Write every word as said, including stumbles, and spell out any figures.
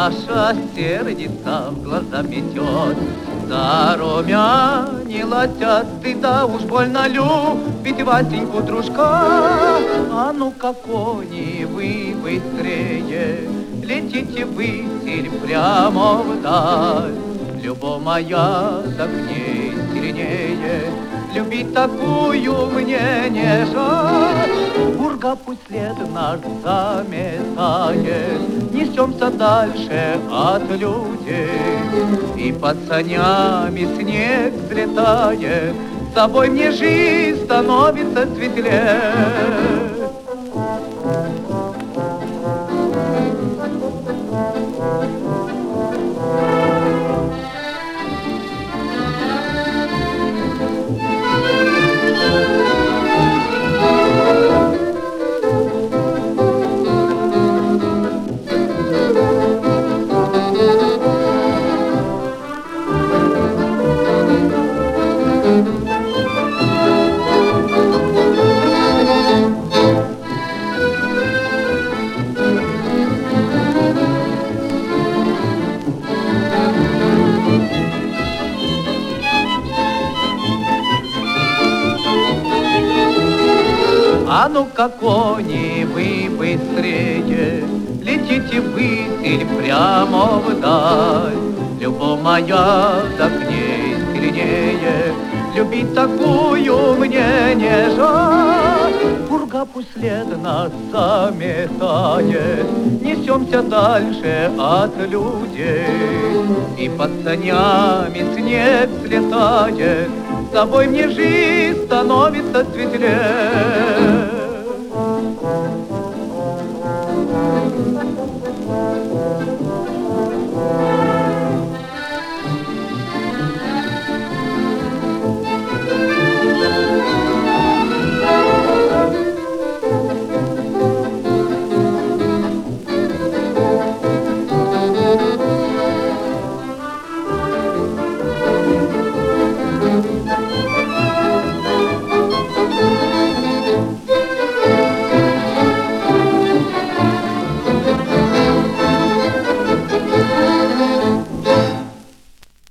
Наша сердится в глаза метет, зарумянилась ты, да уж больно любить Васеньку дружка. А ну-ка, кони, вы быстрее, летите ввысь прямо вдаль. Любовь моя, да к ней сильнее, любить такую мне не жаль. Пурга пусть след наш заметает, несемся дальше от людей. И под санями снег взлетает, с тобой мне жизнь становится светлее. А ну-ка, кони, вы быстрее, летите ввысь прямо вдаль. Любовь моя, да к ней сильнее, любить такую мне не жаль. Пурга пусть след нас заметает, несемся дальше от людей. И под санями снег слетает, с тобой мне жизнь становится светлее.